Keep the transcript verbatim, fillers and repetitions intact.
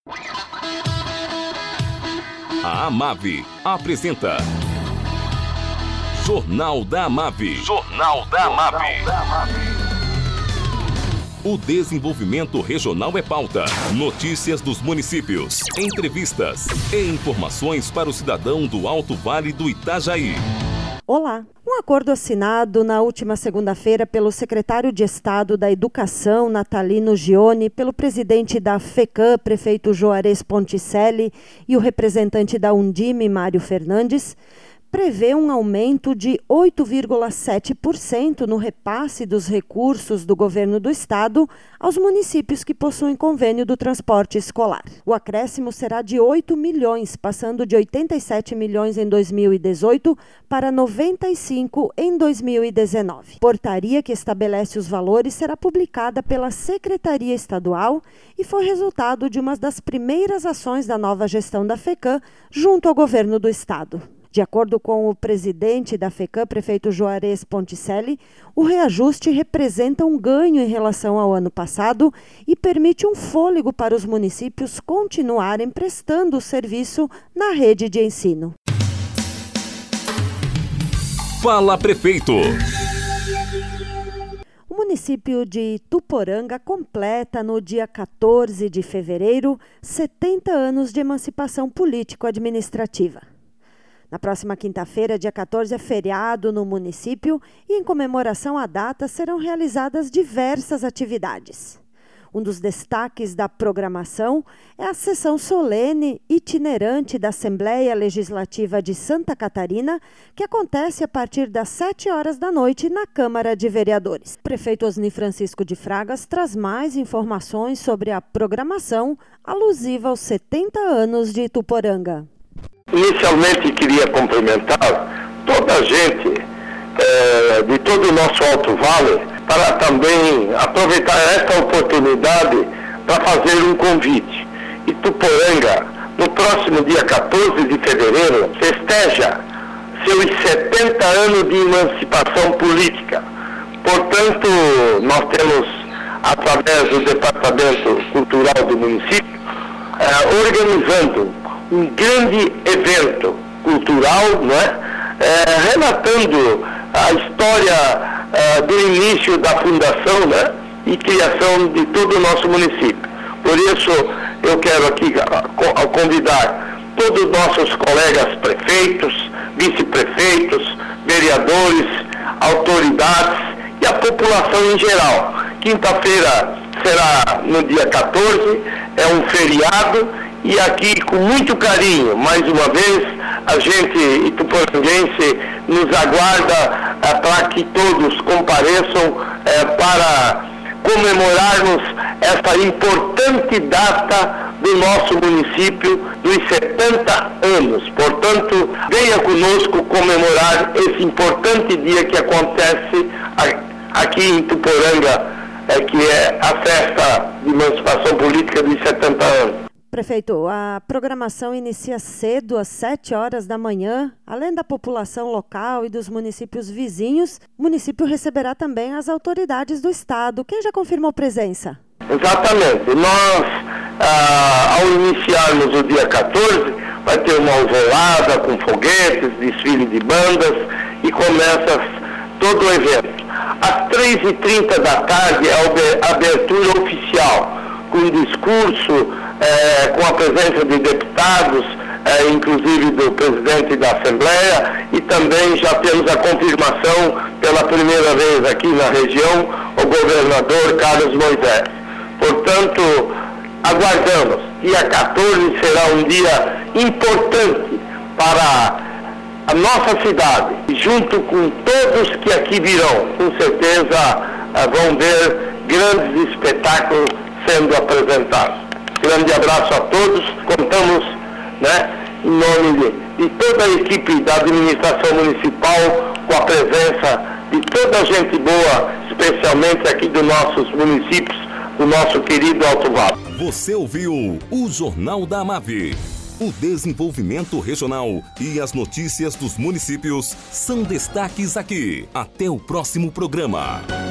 A Amave apresenta Jornal da Amave. Jornal da Amave. O desenvolvimento regional é pauta. Notícias dos municípios, entrevistas e informações para o cidadão do Alto Vale do Itajaí. Olá! Um acordo assinado na última segunda-feira pelo secretário de Estado da Educação, Natalino Gioni, pelo presidente da FECAM, prefeito Juarez Ponticelli, e o representante da Undime, Mário Fernandes, prevê um aumento de oito vírgula sete por cento no repasse dos recursos do governo do estado aos municípios que possuem convênio do transporte escolar. O acréscimo será de oito milhões, passando de oitenta e sete milhões em dois mil e dezoito para noventa e cinco em dois mil e dezenove. Portaria que estabelece os valores será publicada pela Secretaria Estadual e foi resultado de uma das primeiras ações da nova gestão da FECAM junto ao governo do estado. De acordo com o presidente da FECAM, prefeito Juarez Ponticelli, o reajuste representa um ganho em relação ao ano passado e permite um fôlego para os municípios continuarem prestando o serviço na rede de ensino. Fala, prefeito! O município de Ituporanga completa no dia quatorze de fevereiro setenta anos de emancipação político-administrativa. Na próxima quinta-feira, dia quatorze, é feriado no município e, em comemoração à data, serão realizadas diversas atividades. Um dos destaques da programação é a sessão solene itinerante da Assembleia Legislativa de Santa Catarina, que acontece a partir das sete horas da noite na Câmara de Vereadores. O prefeito Osni Francisco de Fragas traz mais informações sobre a programação alusiva aos setenta anos de Ituporanga. Inicialmente queria cumprimentar toda a gente é, de todo o nosso Alto Vale para também aproveitar esta oportunidade para fazer um convite. Ituporanga, no próximo dia quatorze de fevereiro, festeja seus setenta anos de emancipação política. Portanto, nós temos, através do Departamento Cultural do município, é, organizando um grande evento cultural, né, é, relatando a história é, do início da fundação, né, e criação de todo o nosso município. Por isso, eu quero aqui convidar todos os nossos colegas prefeitos, vice-prefeitos, vereadores, autoridades e a população em geral. Quinta-feira será no dia quatorze, é um feriado. E aqui, com muito carinho, mais uma vez, a gente ituporanguense nos aguarda é, para que todos compareçam é, para comemorarmos essa importante data do nosso município dos setenta anos. Portanto, venha conosco comemorar esse importante dia que acontece aqui em Ituporanga, é, que é a festa de emancipação política dos setenta anos. Prefeito, a programação inicia cedo, às sete horas da manhã. Além da população local e dos municípios vizinhos, o município receberá também as autoridades do estado. Quem já confirmou presença? Exatamente. Nós, ah, ao iniciarmos o dia quatorze, vai ter uma alvorada com foguetes, desfile de bandas e começa todo o evento. Às três e trinta da tarde é a abertura oficial, com discurso, É, com a presença de deputados, é, inclusive do presidente da Assembleia, e também já temos a confirmação pela primeira vez aqui na região, o governador Carlos Moisés. Portanto, aguardamos. Dia quatorze será um dia importante para a nossa cidade, junto com todos que aqui virão. Com certeza é, vão ver grandes espetáculos sendo apresentados. Grande abraço a todos, contamos, né, em nome de, de toda a equipe da administração municipal, com a presença de toda a gente boa, especialmente aqui dos nossos municípios, do nosso querido Alto Vale. Você ouviu o Jornal da Amave. O desenvolvimento regional e as notícias dos municípios são destaques aqui. Até o próximo programa.